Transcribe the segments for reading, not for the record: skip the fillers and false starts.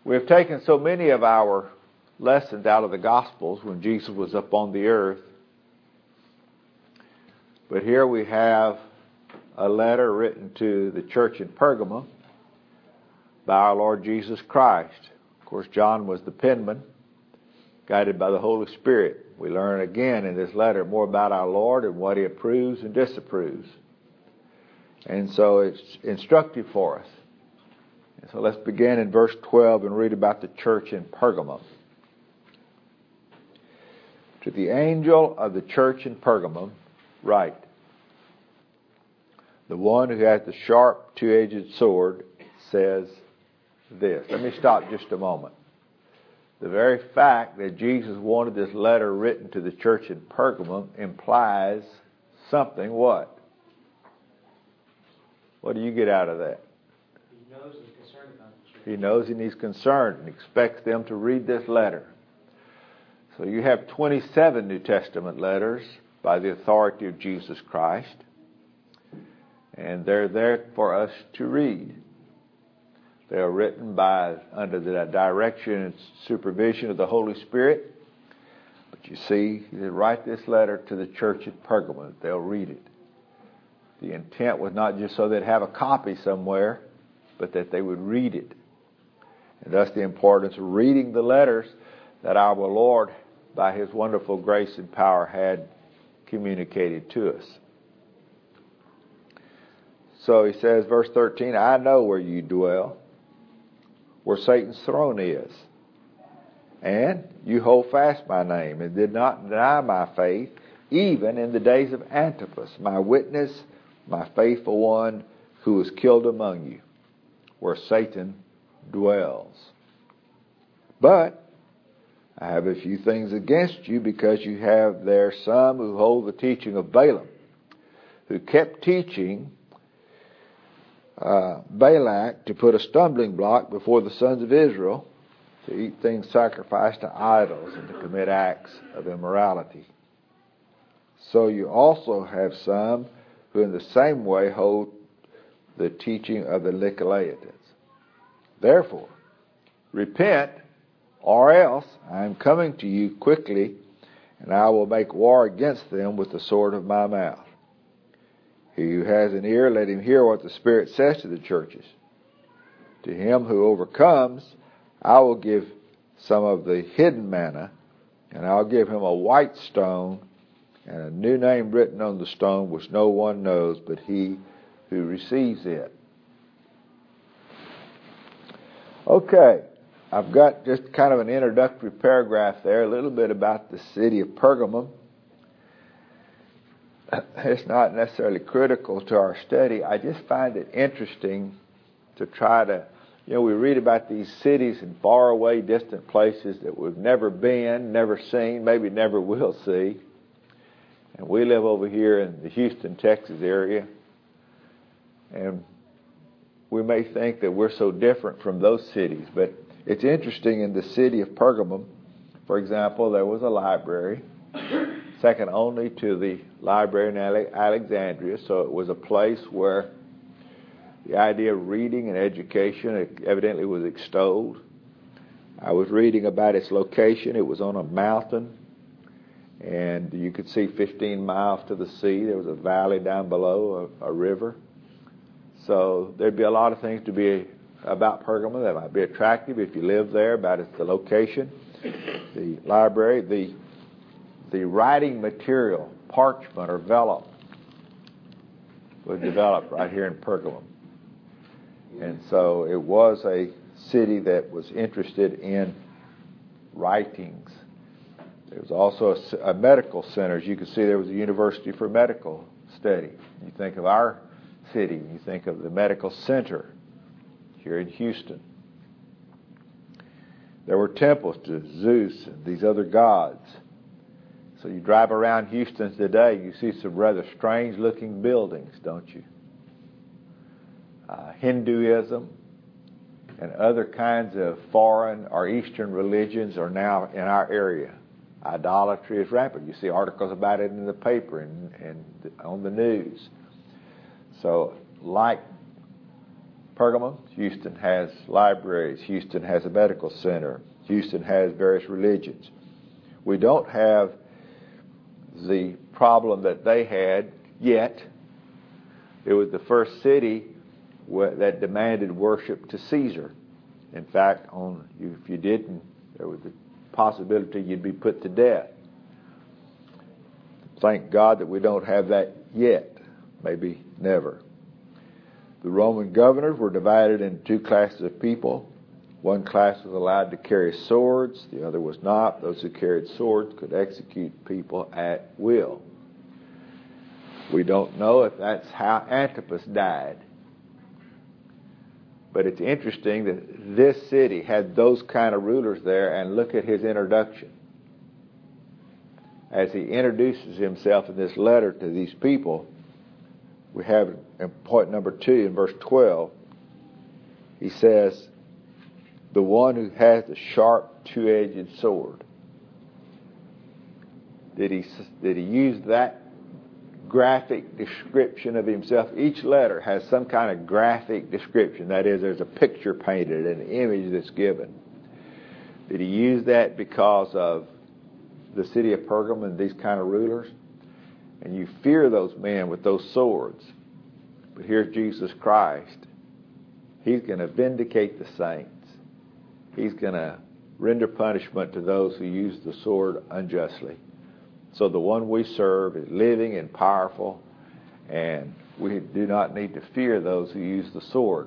We have taken so many of our lessons out of the Gospels when Jesus was up on the earth. But here we have a letter written to the church in Pergamum by our Lord Jesus Christ. Of course, John was the penman, guided by the Holy Spirit. We learn again in this letter more about our Lord and what He approves and disapproves. And so it's instructive for us. And so let's begin in verse 12 and read about the church in Pergamum. To the angel of the church in Pergamum, write, the one who has the sharp two-edged sword says this. Let me stop just a moment. The very fact that Jesus wanted this letter written to the church in Pergamum implies something. What? What do you get out of that? He knows he's concerned about the church. He knows and he's concerned and expects them to read this letter. So you have 27 New Testament letters by the authority of Jesus Christ. And they're there for us to read. They are written under the direction and supervision of the Holy Spirit. But you see, they write this letter to the church at Pergamum. They'll read it. The intent was not just so they'd have a copy somewhere, but that they would read it. And thus the importance of reading the letters that our Lord, by His wonderful grace and power, had communicated to us. So he says, verse 13, I know where you dwell, where Satan's throne is. And you hold fast my name and did not deny my faith, even in the days of Antipas, my witness, my faithful one, who was killed among you, where Satan dwells. But I have a few things against you, because you have there some who hold the teaching of Balaam, who kept teaching Balak to put a stumbling block before the sons of Israel, to eat things sacrificed to idols and to commit acts of immorality. So you also have some who in the same way hold the teaching of the Nicolaitans. Therefore, repent, or else I am coming to you quickly, and I will make war against them with the sword of my mouth. He who has an ear, let him hear what the Spirit says to the churches. To him who overcomes, I will give some of the hidden manna, and I'll give him a white stone, and a new name written on the stone which no one knows but he who receives it. Okay, I've got just kind of an introductory paragraph there, a little bit about the city of Pergamum. It's not necessarily critical to our study. I just find it interesting to try to, we read about these cities in faraway, distant places that we've never been, never seen, maybe never will see. And we live over here in the Houston, Texas area. And we may think that we're so different from those cities. But it's interesting, in the city of Pergamum, for example, there was a library, second only to the library in Alexandria. So it was a place where the idea of reading and education evidently was extolled. I was reading about its location. It was on a mountain, and you could see 15 miles to the sea. There was a valley down below, a river. So there'd be a lot of things to be about Pergamum that might be attractive if you live there, about the location, the library, the writing material, parchment or vellum, was developed right here in Pergamum. And so it was a city that was interested in writings. There was also a medical center. As you can see, there was a university for medical study. You think of our city, you think of the medical center here in Houston. There were temples to Zeus and these other gods. So you drive around Houston today, you see some rather strange-looking buildings, don't you? Hinduism and other kinds of foreign or Eastern religions are now in our area. Idolatry is rampant. You see articles about it in the paper and on the news. So, like Pergamum, Houston has libraries. Houston has a medical center. Houston has various religions. We don't have the problem that they had yet. It was the first city that demanded worship to Caesar. In fact, if you didn't, there was the possibility you'd be put to death. Thank God that we don't have that yet. Maybe never. The Roman governors were divided into two classes of people. One class was allowed to carry swords. The other was not. Those who carried swords could execute people at will. We don't know if that's how Antipas died. But it's interesting that this city had those kind of rulers there, and look at his introduction. As he introduces himself in this letter to these people, we have in point number 2 in verse 12, he says, the one who has the sharp two-edged sword. Did he use that graphic description of himself? Each letter has some kind of graphic description. That is, there's a picture painted, an image that's given. Did he use that because of the city of Pergamum and these kind of rulers? And you fear those men with those swords. But here's Jesus Christ. He's going to vindicate the saints. He's going to render punishment to those who use the sword unjustly. So the one we serve is living and powerful, and we do not need to fear those who use the sword.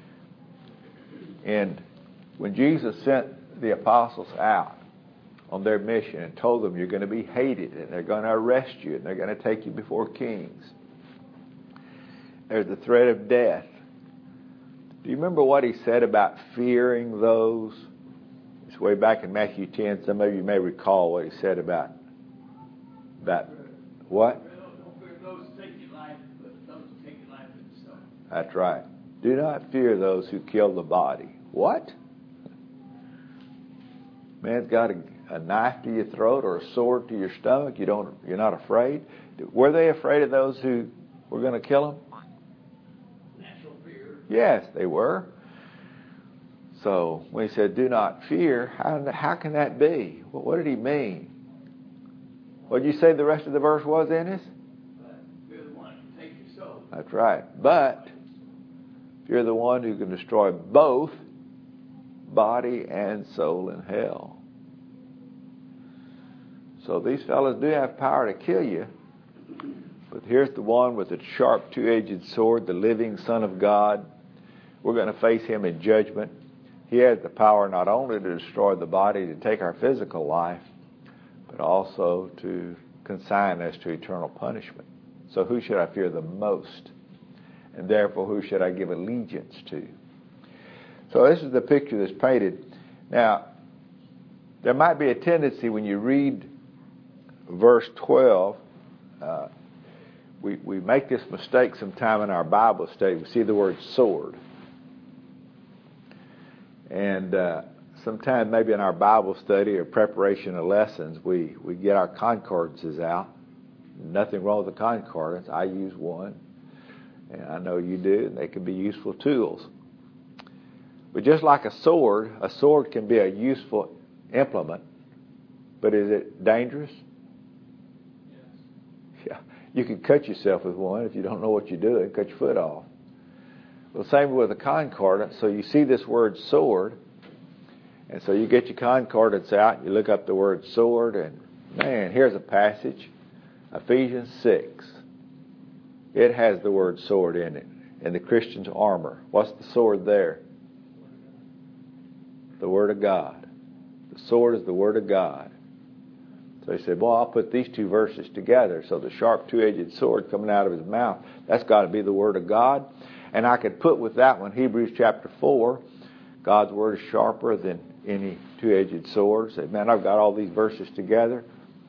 And when Jesus sent the apostles out on their mission and told them you're going to be hated and they're going to arrest you and they're going to take you before kings, there's the threat of death. Do you remember what he said about fearing those? It's way back in Matthew 10. Some of you may recall what he said about what? Don't fear those who take your life, but those who take your life in the stone. That's right. Do not fear those who kill the body. What? Man's got a knife to your throat or a sword to your stomach. You're not afraid. Were they afraid of those who were going to kill them? Natural fear. Yes, they were. So when he said, "Do not fear," how can that be? Well, what did he mean? What did you say the rest of the verse was, Ennis? Fear the one who take your soul. That's right. But fear the one who can destroy both body and soul in hell. So these fellows do have power to kill you. But here's the one with the sharp two-edged sword, the living Son of God. We're going to face him in judgment. He has the power not only to destroy the body, to take our physical life, but also to consign us to eternal punishment. So who should I fear the most? And therefore, who should I give allegiance to? So this is the picture that's painted. Now, there might be a tendency when you read verse 12, we make this mistake sometime in our Bible study. We see the word sword. And sometime maybe in our Bible study or preparation of lessons, we get our concordances out. Nothing wrong with the concordance. I use one, and I know you do, and they can be useful tools. But just like a sword can be a useful implement, but is it dangerous? Yes. Yeah. You can cut yourself with one if you don't know what you're doing, cut your foot off. Well, same with a concordance. So you see this word sword, and so you get your concordance out, you look up the word sword, and man, here's a passage, Ephesians 6. It has the word sword in it, in the Christian's armor. What's the sword there? The Word of God. The sword is the Word of God. So he said, well, I'll put these two verses together. So the sharp two-edged sword coming out of his mouth, that's got to be the Word of God. And I could put with that one Hebrews chapter 4. God's Word is sharper than any two-edged sword. Say, man, I've got all these verses together.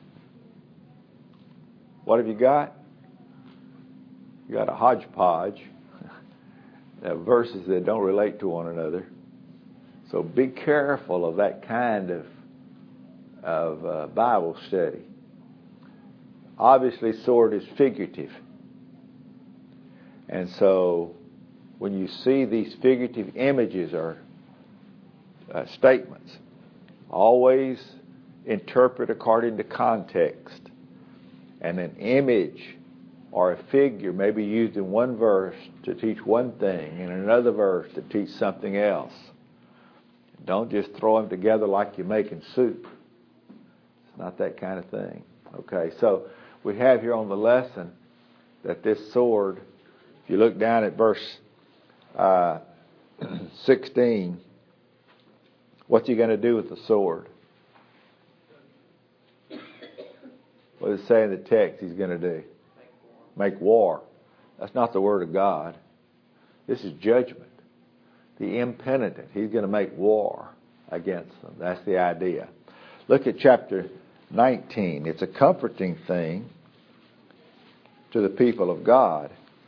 What have you got? You got a hodgepodge of verses that don't relate to one another. So be careful of that kind of Bible study. Obviously, sword is figurative. And so when you see these figurative images or statements, always interpret according to context. And an image or a figure may be used in one verse to teach one thing, in another verse to teach something else. Don't just throw them together like you're making soup. It's not that kind of thing. Okay, so we have here on the lesson that this sword, if you look down at verse 16, what's he going to do with the sword? What does it say in the text he's going to do? Make war. That's not the word of God. This is judgment. The impenitent, he's going to make war against them. That's the idea. Look at chapter 19. It's a comforting thing to the people of God.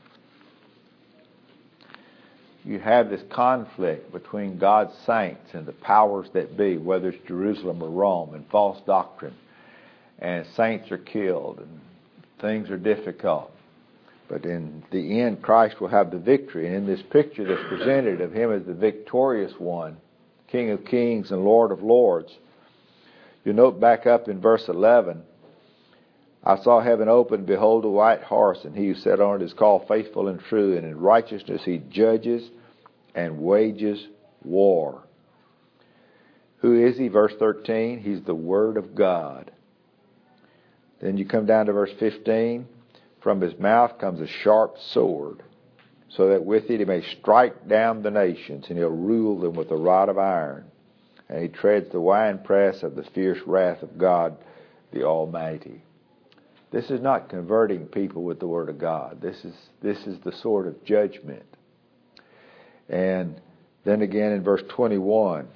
You have this conflict between God's saints and the powers that be, whether it's Jerusalem or Rome, and false doctrine. And saints are killed and things are difficult. But in the end, Christ will have the victory. And in this picture that's presented of him as the victorious one, King of kings and Lord of lords, you note back up in verse 11, I saw heaven open, behold a white horse, and he who sat on it is called Faithful and True, and in righteousness he judges and wages war. Who is he? Verse 13, he's the Word of God. Then you come down to verse 15. From his mouth comes a sharp sword, so that with it he may strike down the nations, and he'll rule them with a rod of iron. And he treads the winepress of the fierce wrath of God the Almighty. This is not converting people with the Word of God. This is the sword of judgment. And then again in verse 21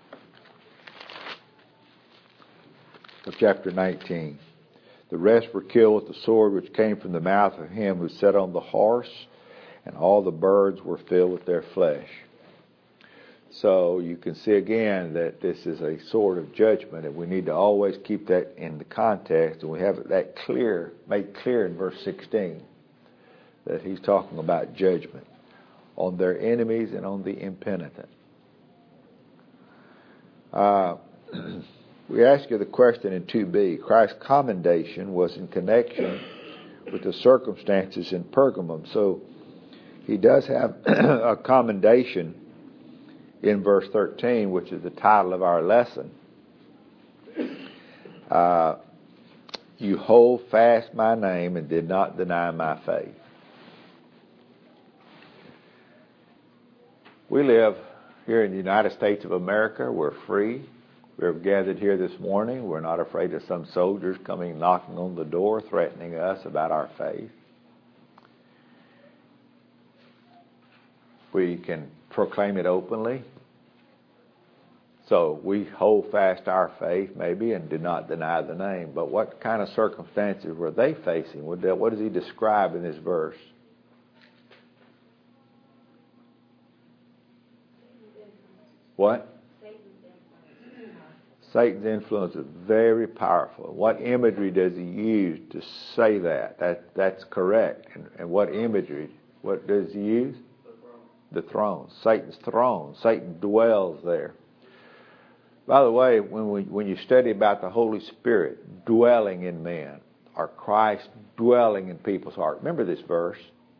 of chapter 19. The rest were killed with the sword which came from the mouth of him who sat on the horse, and all the birds were filled with their flesh. So you can see again that this is a sword of judgment, and we need to always keep that in the context, and we have that made clear in verse 16, that he's talking about judgment on their enemies and on the impenitent. We ask you the question in 2b. Christ's commendation was in connection with the circumstances in Pergamum. So he does have a commendation in verse 13, which is the title of our lesson. You hold fast my name and did not deny my faith. We live here in the United States of America. We're free. We're gathered here this morning. We're not afraid of some soldiers coming knocking on the door, threatening us about our faith. We can proclaim it openly. So we hold fast our faith, maybe, and did not deny the name. But what kind of circumstances were they facing? What does he describe in this verse? What? Satan's influence is very powerful. What imagery does he use to say that? That's correct. And what imagery? What does he use? The throne. Satan's throne. Satan dwells there. By the way, when you study about the Holy Spirit dwelling in men, or Christ dwelling in people's heart, remember this verse.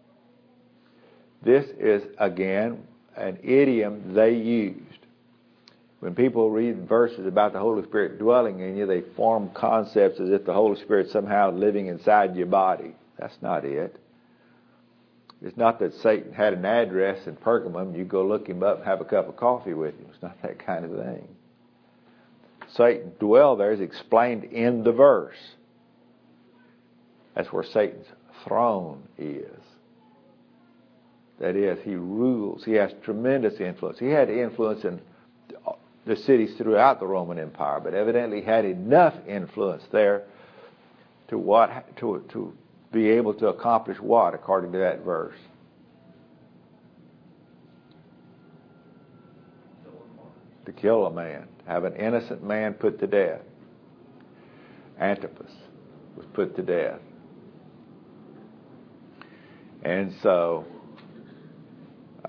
This is, again, an idiom they used. When people read verses about the Holy Spirit dwelling in you, they form concepts as if the Holy Spirit somehow living inside your body. That's not it. It's not that Satan had an address in Pergamum, you go look him up and have a cup of coffee with him. It's not that kind of thing. Satan dwell there is explained in the verse. That's where Satan's throne is. That is, he rules. He has tremendous influence. He had influence in the cities throughout the Roman Empire, but evidently had enough influence there to be able to accomplish what, according to that verse? To kill a man, have an innocent man put to death. Antipas was put to death.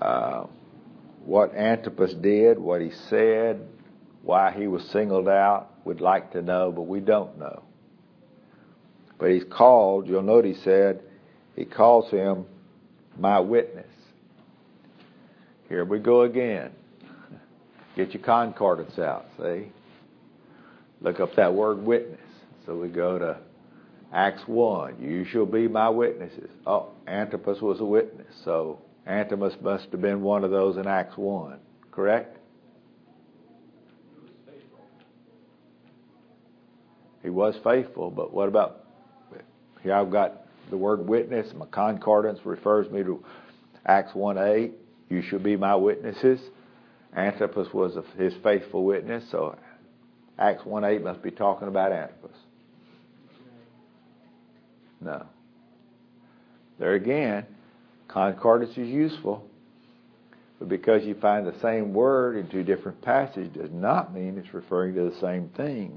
what Antipas did, what he said, why he was singled out. We'd like to know, but we don't know. But he's called, you'll note he calls him my witness. Here we go again. Get your concordance out, see? Look up that word witness. So we go to Acts 1. You shall be my witnesses. Oh, Antipas was a witness. So Antipas must have been one of those in Acts 1. Correct? He was faithful, but what about, here I've got the word witness. My concordance refers me to Acts 1:8. You shall be my witnesses. Antipas was his faithful witness, so Acts 1:8 must be talking about Antipas. No. There again, concordance is useful, but because you find the same word in two different passages does not mean it's referring to the same thing.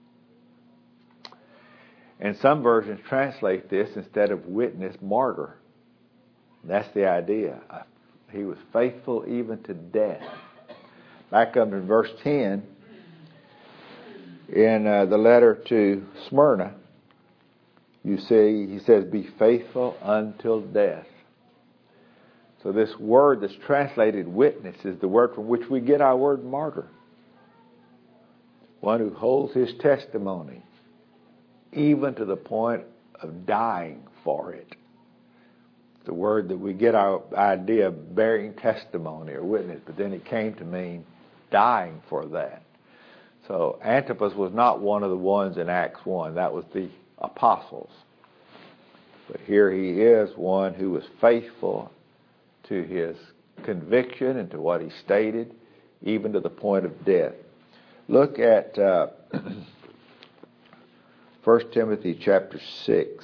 And some versions translate this instead of witness, martyr. That's the idea. He was faithful even to death. Back up in verse 10, in the letter to Smyrna, you see, he says, be faithful until death. So this word that's translated witness is the word from which we get our word martyr. One who holds his testimony, even to the point of dying for it. It's the word that we get our idea of bearing testimony or witness, but then it came to mean dying for that. So Antipas was not one of the ones in Acts 1. That was the apostles. But here he is, one who was faithful to his conviction and to what he stated, even to the point of death. Look at 1 Timothy chapter 6.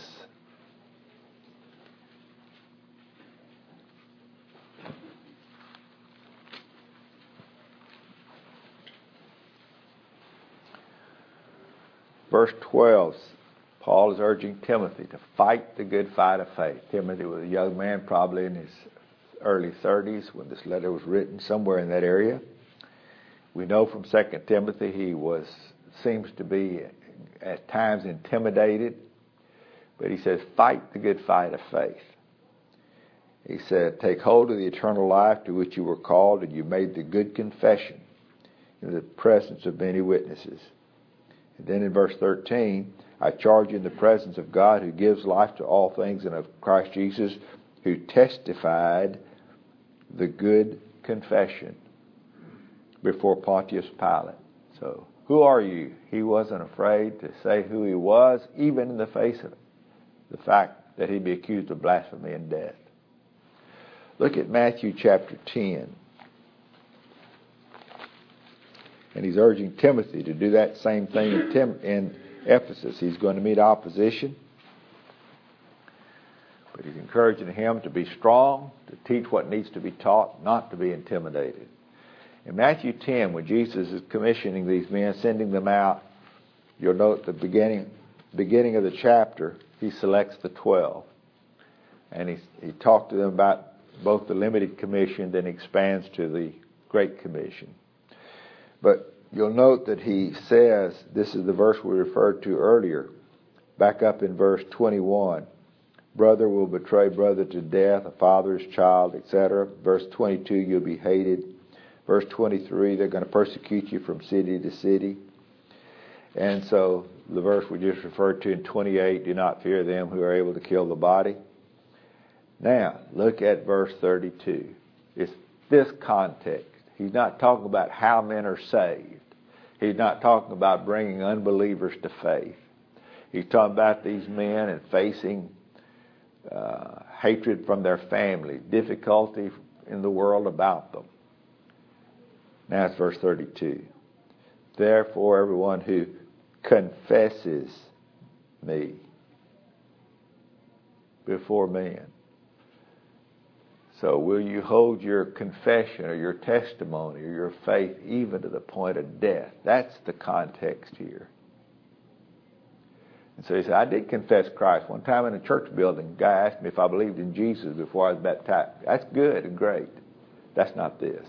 Verse 12, Paul is urging Timothy to fight the good fight of faith. Timothy was a young man, probably in his early 30s when this letter was written, somewhere in that area. We know from 2 Timothy he seems to be at times intimidated, but he says, fight the good fight of faith. He said, take hold of the eternal life to which you were called, and you made the good confession in the presence of many witnesses. And then in verse 13, I charge you in the presence of God who gives life to all things and of Christ Jesus who testified the good confession before Pontius Pilate. So, who are you? He wasn't afraid to say who he was, even in the face of the fact that he'd be accused of blasphemy and death. Look at Matthew chapter 10. And he's urging Timothy to do that same thing in Ephesus. He's going to meet opposition, but he's encouraging him to be strong, to teach what needs to be taught, not to be intimidated. In Matthew 10, when Jesus is commissioning these men, sending them out, you'll note the beginning of the chapter, he selects the 12. And he talked to them about both the limited commission, then expands to the Great Commission. But you'll note that he says, this is the verse we referred to earlier, back up in verse 21, brother will betray brother to death, a father's child, etc. Verse 22, you'll be hated. Verse 23, they're going to persecute you from city to city. And so the verse we just referred to in 28, do not fear them who are able to kill the body. Now, look at verse 32. It's this context. He's not talking about how men are saved. He's not talking about bringing unbelievers to faith. He's talking about these men and facing hatred from their family, difficulty in the world about them. Now it's verse 32. Therefore, everyone who confesses me before men. So will you hold your confession or your testimony or your faith even to the point of death? That's the context here. And so he said, I did confess Christ. One time in a church building, a guy asked me if I believed in Jesus before I was baptized. That's good and great. That's not this.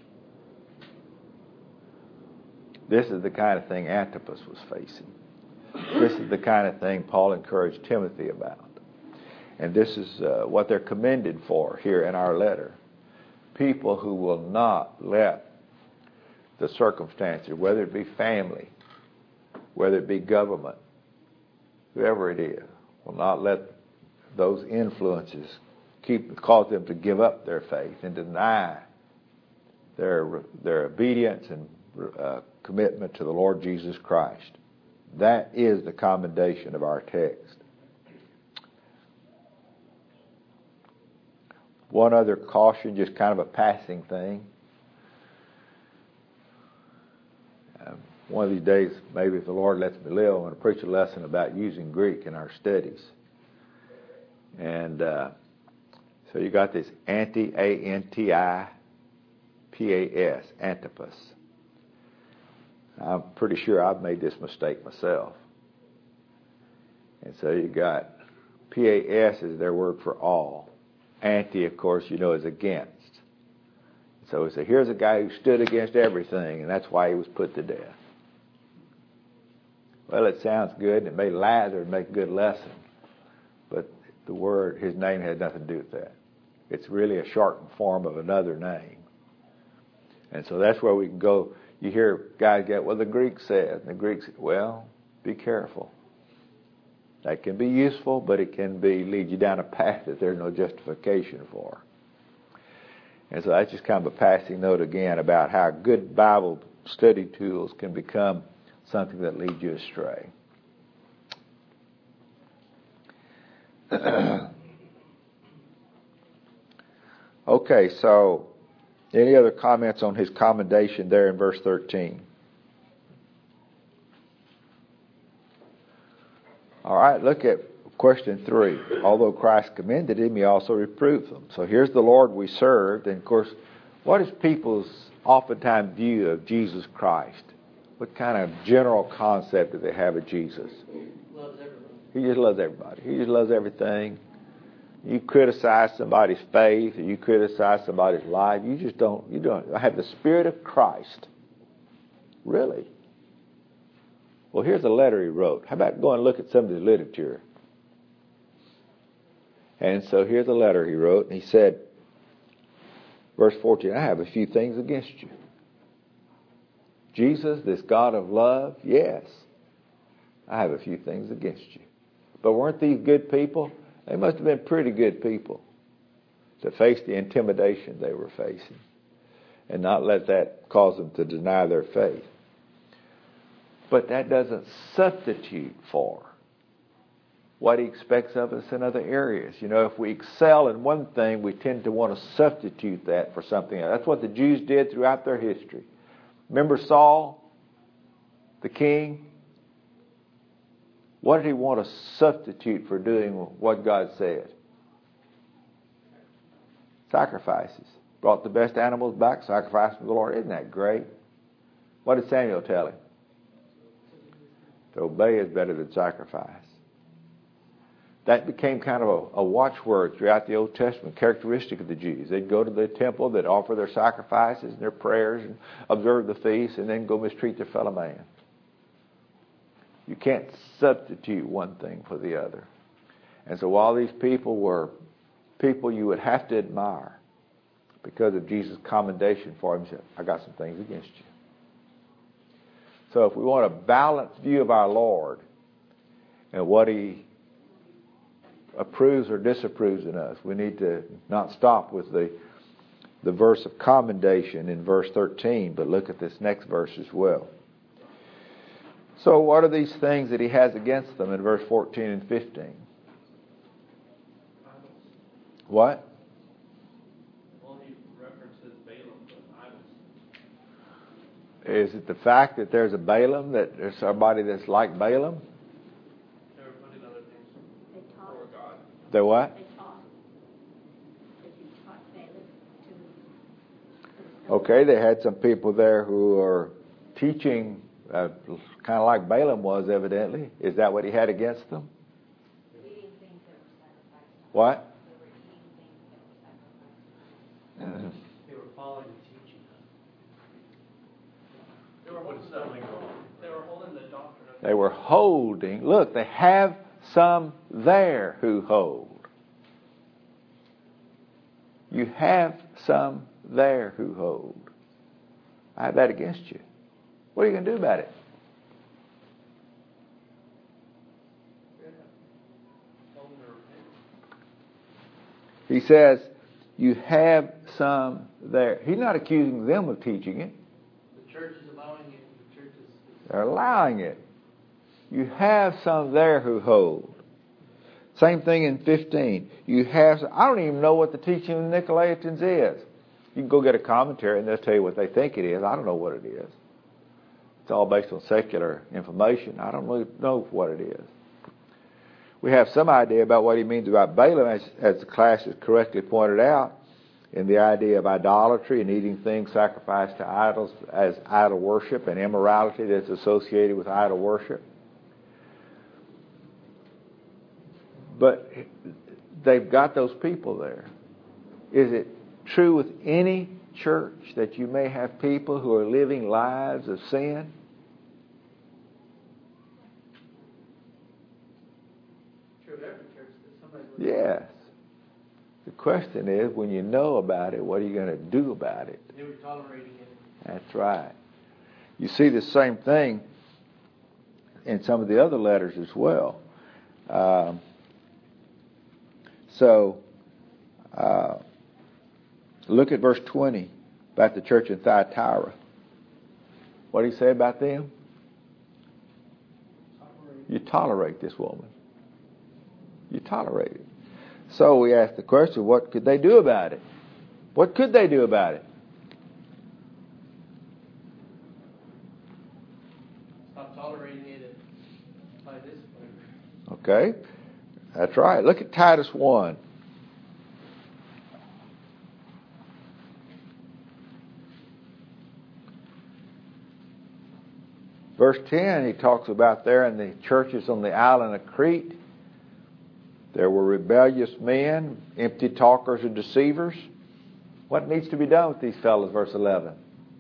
This is the kind of thing Antipas was facing. This is the kind of thing Paul encouraged Timothy about. And this is what they're commended for here in our letter. People who will not let the circumstances, whether it be family, whether it be government, whoever it is, will not let those influences cause them to give up their faith and deny their obedience and commitment to the Lord Jesus Christ. That is the commendation of our text. One other caution, just kind of a passing thing. One of these days, maybe if the Lord lets me live, I'm going to preach a lesson about using Greek in our studies. And so you got this Antipas, Antipas. I'm pretty sure I've made this mistake myself. And so you got PAS is their word for all. Anti, of course, is against. So we say, here's a guy who stood against everything, and that's why he was put to death. Well, it sounds good, and it may lather and make a good lesson, but the word, his name has nothing to do with that. It's really a shortened form of another name. And so that's where we can go. You hear guys get, well, the Greek says, and the Greek says, well, be careful. That can be useful, but it can lead you down a path that there's no justification for. And so that's just kind of a passing note again about how good Bible study tools can become something that leads you astray. Okay, so any other comments on his commendation there in verse 13? All right, look at question 3. Although Christ commended him, he also reproved them. So here's the Lord we served. And of course, what is people's oftentimes view of Jesus Christ? What kind of general concept do they have of Jesus? Loves everybody. He just loves everybody. He just loves everything. You criticize somebody's faith, or you criticize somebody's life, you don't have the Spirit of Christ. Really? Well, here's a letter he wrote. How about going and look at some of his literature? And so here's a letter he wrote, and he said, verse 14, I have a few things against you. Jesus, this God of love, yes, I have a few things against you. But weren't these good people? They must have been pretty good people to face the intimidation they were facing and not let that cause them to deny their faith. But that doesn't substitute for what he expects of us in other areas. If we excel in one thing, we tend to want to substitute that for something else. That's what the Jews did throughout their history. Remember Saul, the king? What did he want to substitute for doing what God said? Sacrifices. Brought the best animals back, sacrificed to the Lord. Isn't that great? What did Samuel tell him? To obey is better than sacrifice. That became kind of a watchword throughout the Old Testament, characteristic of the Jews. They'd go to the temple, they'd offer their sacrifices and their prayers and observe the feast and then go mistreat their fellow man. You can't substitute one thing for the other. And so while these people were people you would have to admire because of Jesus' commendation for him, he said, I got some things against you. So if we want a balanced view of our Lord and what he approves or disapproves in us, we need to not stop with the verse of commendation in verse 13, but look at this next verse as well. So what are these things that he has against them in verse 14 and 15? What? Well, he references Balaam, but idols. Is it the fact that there's a Balaam, that there's somebody that's like Balaam? They were putting other things before God. They what? They taught. That you taught Balaam to. Okay, they had some people there who are teaching kind of like Balaam was, evidently. Is that what he had against them? Eating things that were sacrificed. What? They were eating things that were sacrificed. They were They were holding the doctrine of They were holding. Look, they have some there who hold. You have some there who hold. I have that against you. What are you going to do about it? He says, you have some there. He's not accusing them of teaching it. the church is allowing it. The church is They're allowing it. You have some there who hold. Same thing in 15. You have. I don't even know what the teaching of the Nicolaitans is. You can go get a commentary and they'll tell you what they think it is. I don't know what it is. It's all based on secular information. I don't really know what it is. We have some idea about what he means about Balaam, as the class has correctly pointed out, in the idea of idolatry and eating things sacrificed to idols as idol worship and immorality that's associated with idol worship. But they've got those people there. Is it true with any church that you may have people who are living lives of sin? true of every church that somebody would. Yes. The question is, when you know about it, what are you going to do about it? They were tolerating it. That's right. You see the same thing in some of the other letters as well. Look at verse 20 about the church in Thyatira. What did he say about them? You tolerate this woman. You tolerate it. So we ask the question, what could they do about it? What could they do about it? Stop tolerating it by discipline. Okay. That's right. Look at Titus 1. Verse 10, he talks about there in the churches on the island of Crete. There were rebellious men, empty talkers and deceivers. What needs to be done with these fellows, verse 11?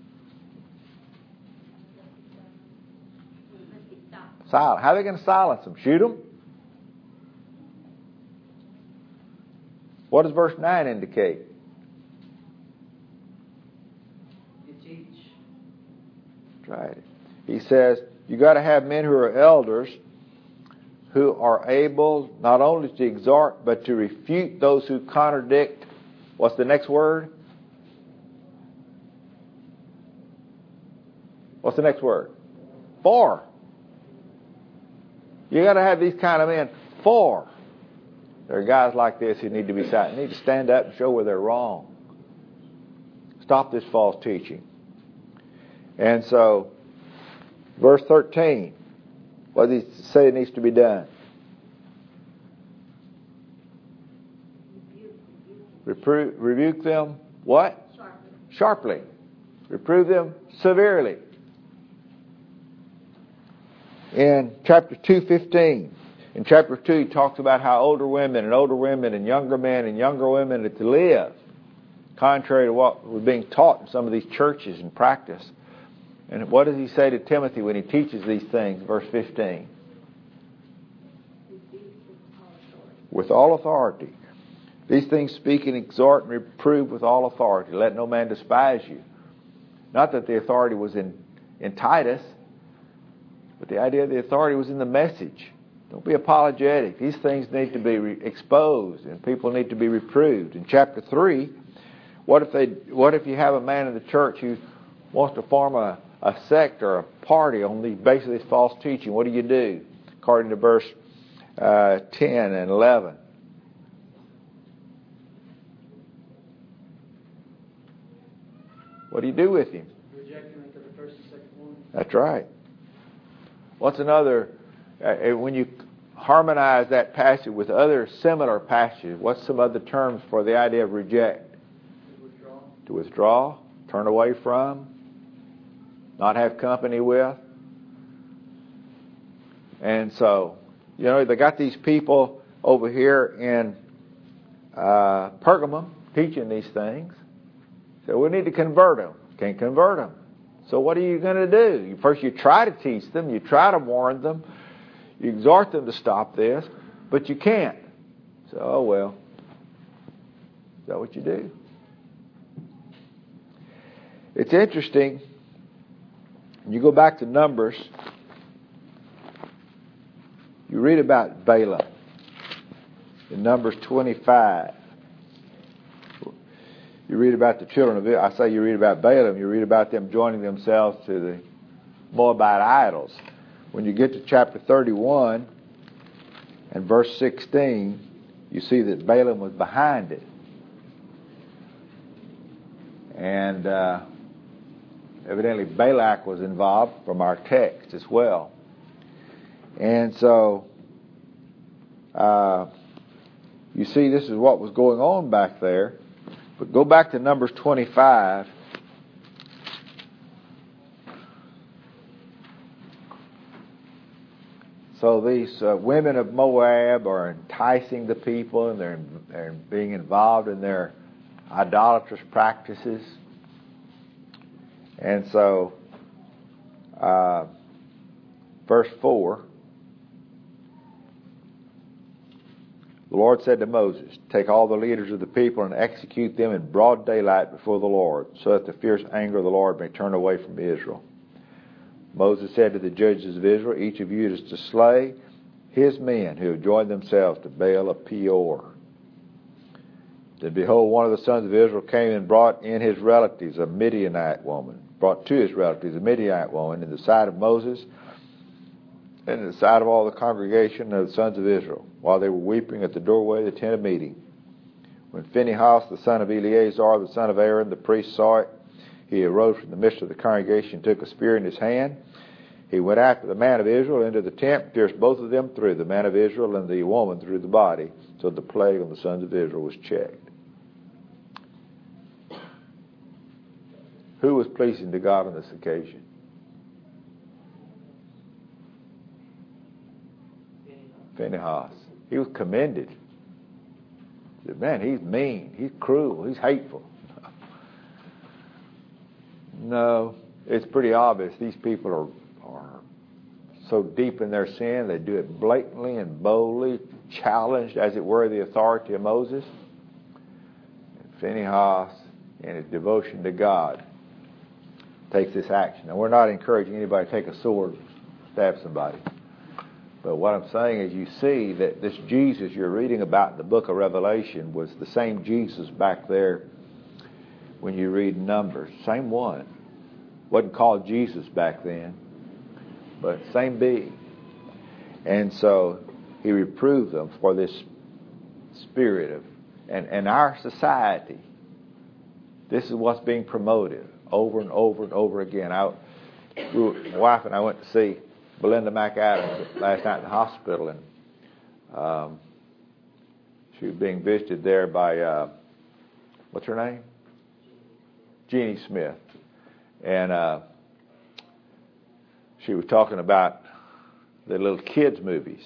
Silent. How are they going to silence them? Shoot them? What does verse 9 indicate? You teach. That's right. He says, you got to have men who are elders who are able not only to exhort but to refute those who contradict. What's the next word? What's the next word? For. You got to have these kind of men. For. There are guys like this who need to be silent. Need to stand up and show where they're wrong. Stop this false teaching. And so, verse 13. What does he say needs to be done? Rebuke them what? Sharply. Reprove them severely. In chapter 2:15, in chapter 2 he talks about how older women and younger men and younger women are to live contrary to what was being taught in some of these churches and practice. And what does he say to Timothy when he teaches these things? Verse 15. With all authority. These things speak and exhort and reprove with all authority. Let no man despise you. Not that the authority was in Titus, but the idea of the authority was in the message. Don't be apologetic. These things need to be exposed and people need to be reproved. In chapter 3, what if you have a man in the church who wants to form a sect or a party on the basis of this false teaching? What do? According to verse 10 and 11. What do you do with him? Reject him into the first and second one. That's right. What's another, when you harmonize that passage with other similar passages, what's some other terms for the idea of reject? To withdraw, turn away from, not have company with. And so, they got these people over here in Pergamum teaching these things. So we need to convert them. Can't convert them. So what are you going to do? First you try to teach them, you try to warn them, you exhort them to stop this, but you can't. So, oh well. Is that what you do? It's interesting. You go back to Numbers, you read about Balaam in Numbers 25. You read about the children of Israel. I say you read about Balaam, you read about them joining themselves to the Moabite idols. When you get to chapter 31 and verse 16, you see that Balaam was behind it. And evidently Balak was involved from our text as well. And so you see this is what was going on back there. But go back to Numbers 25. So these women of Moab are enticing the people, and they're being involved in their idolatrous practices. And so, verse 4, the Lord said to Moses, take all the leaders of the people and execute them in broad daylight before the Lord, so that the fierce anger of the Lord may turn away from Israel. Moses said to the judges of Israel, each of you is to slay his men who have joined themselves to Baal of Peor. Then behold, one of the sons of Israel came and brought in his relatives, a Midianite woman, brought to his relatives a Midianite woman in the sight of Moses and in the sight of all the congregation of the sons of Israel, while they were weeping at the doorway of the tent of meeting. When Phinehas, the son of Eleazar, the son of Aaron, the priest, saw it, he arose from the midst of the congregation, took a spear in his hand. He went after the man of Israel into the tent, pierced both of them through, the man of Israel and the woman through the body, so the plague on the sons of Israel was checked. Who was pleasing to God on this occasion? Phinehas. He was commended. He said, man, he's mean, he's cruel, he's hateful. No, it's pretty obvious these people are so deep in their sin, they do it blatantly and boldly, challenged, as it were, the authority of Moses. And Phinehas, in his devotion to God, takes this action. Now, we're not encouraging anybody to take a sword and stab somebody. But what I'm saying is you see that this Jesus you're reading about in the book of Revelation was the same Jesus back there when you read Numbers. Same one. Wasn't called Jesus back then, but same being. And so he reproved them for this spirit of, and our society, this is what's being promoted over and over and over again. My wife and I went to see Belinda McAdams last night in the hospital, and she was being visited there by, what's her name? Jeannie Smith. And she was talking about the little kids' movies.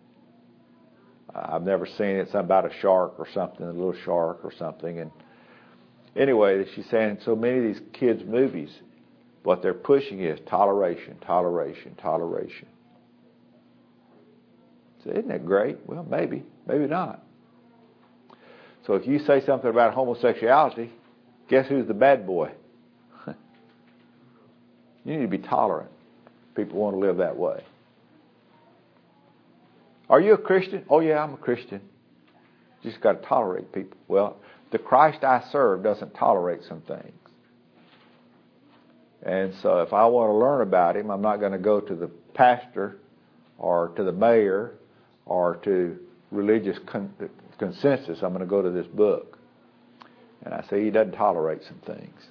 I've never seen it. It's about a shark or something, a little shark or something. And anyway, she's saying so many of these kids' movies, what they're pushing is toleration, toleration, toleration. So isn't that great? Well, maybe, maybe not. So if you say something about homosexuality, guess who's the bad boy? You need to be tolerant. People want to live that way. Are you a Christian? Oh yeah, I'm a Christian. You just got to tolerate people. Well, the Christ I serve doesn't tolerate some things. And so if I want to learn about him, I'm not going to go to the pastor or to the mayor or to religious consensus. I'm going to go to this book. And I say he doesn't tolerate some things.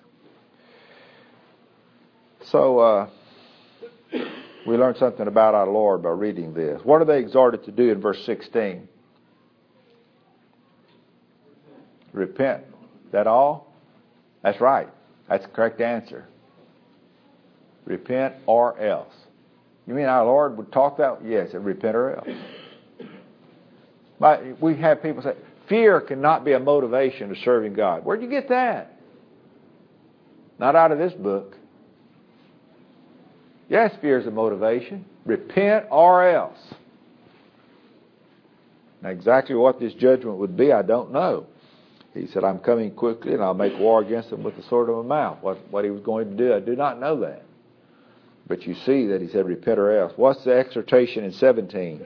So we learned something about our Lord by reading this. What are they exhorted to do in verse 16? Repent. Is that all? That's right. That's the correct answer. Repent or else. You mean our Lord would talk that? Yes, repent or else. But we have people say, fear cannot be a motivation to serving God. Where'd you get that? Not out of this book. Yes, fear is a motivation. Repent or else. Now, exactly what this judgment would be, I don't know. He said, I'm coming quickly, and I'll make war against them with the sword of my mouth. What he was going to do, I do not know that. But you see that he said, repent or else. What's the exhortation in 17?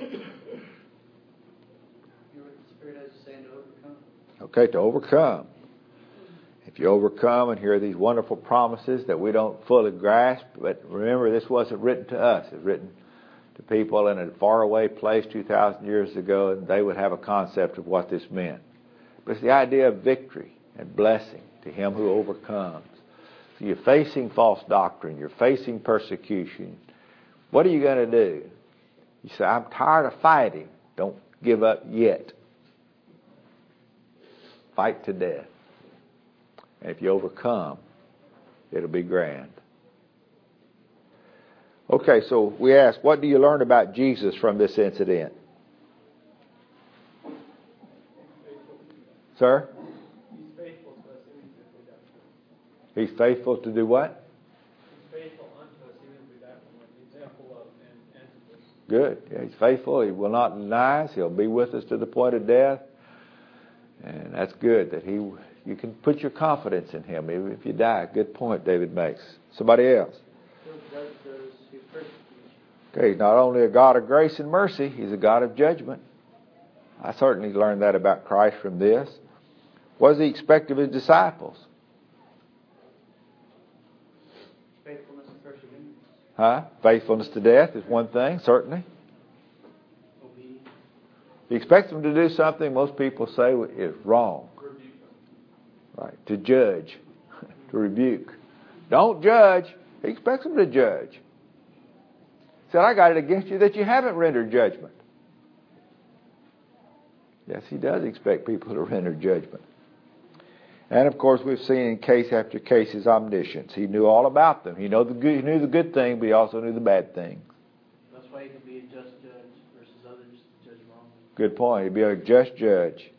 Okay, to overcome. If you overcome and hear these wonderful promises that we don't fully grasp, but remember, this wasn't written to us. It was written to people in a faraway place 2,000 years ago, and they would have a concept of what this meant. But it's the idea of victory and blessing to him who overcomes. So you're facing false doctrine. You're facing persecution. What are you going to do? You say, I'm tired of fighting. Don't give up yet. Fight to death. And if you overcome, it'll be grand. Okay, so we ask, what do you learn about Jesus from this incident? Sir? He's faithful to us even if we don't. He's faithful to do what? He's faithful unto us even if we die from an example of and to us. Good. Yeah, he's faithful. He will not deny us. He'll be with us to the point of death. And that's good that you can put your confidence in him even if you die. Good point David makes. Somebody else? Okay, he's not only a God of grace and mercy, he's a God of judgment. I certainly learned that about Christ from this. What does he expect of his disciples? Faithfulness and perseverance. Faithfulness to death is one thing, certainly. Obedience. He expects them to do something most people say is wrong. Right, to judge, to rebuke. Don't judge. He expects them to judge. He said, I got it against you that you haven't rendered judgment. Yes, he does expect people to render judgment. And of course, we've seen in case after case his omniscience. He knew all about them. He knew the good thing, but he also knew the bad thing. That's why he can be a just judge versus others judge wrongly. Good point. He'd be a just judge.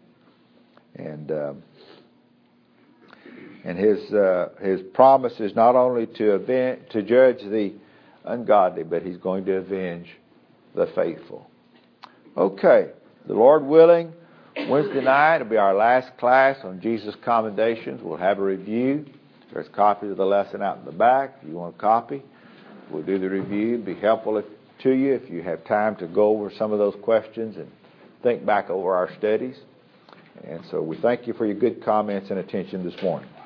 And his promise is not only to judge the ungodly, but he's going to avenge the faithful. Okay, the Lord willing, Wednesday night will be our last class on Jesus' commendations. We'll have a review. There's copies of the lesson out in the back. If you want a copy, we'll do the review. It'd be helpful to you if you have time to go over some of those questions and think back over our studies. And so we thank you for your good comments and attention this morning.